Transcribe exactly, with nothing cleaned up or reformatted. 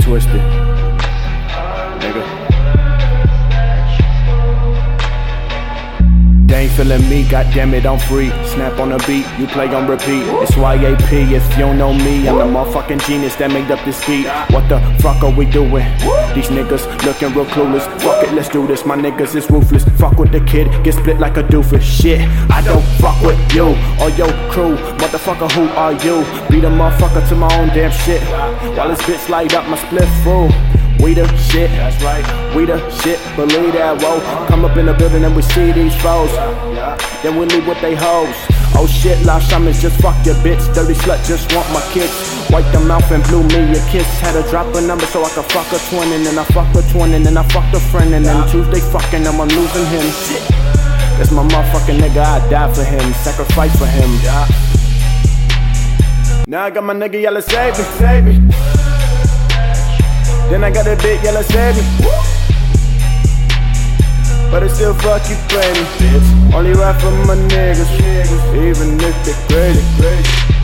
twisted, nigga. They ain't feeling me, goddammit, I'm free. Snap on a beat, you play on repeat. It's Y A P, if you don't know me, I'm the motherfucking genius that made up this beat. What the fuck are we doing? These niggas looking real clueless. Fuck it, let's do this, my niggas is ruthless. Fuck with the kid, get split like a doofus. Shit, I don't fuck with you or your crew. Motherfucker, who are you? Beat a motherfucker to my own damn shit. While this bitch light up my split full. We the shit, that's right. We the shit, believe that, whoa. Come up in the building and we see these foes. Then we leave with they hoes. Oh shit, lost shamans, just fuck your bitch. Dirty slut, just want my kicks. Wipe them mouth and blew me a kiss. Had to drop a number so I could fuck a twin. And then I fuck a twin, and then I fucked a friend. And then Tuesday fucking them, I'm losing him. That's my motherfucking nigga, I die for him. Sacrifice for him. Now I got my nigga yelling, save me, save me. Then I got a big yellow savvy, but it still fuck you play me, bitch. Only rap for my niggas, even if they crazy, crazy.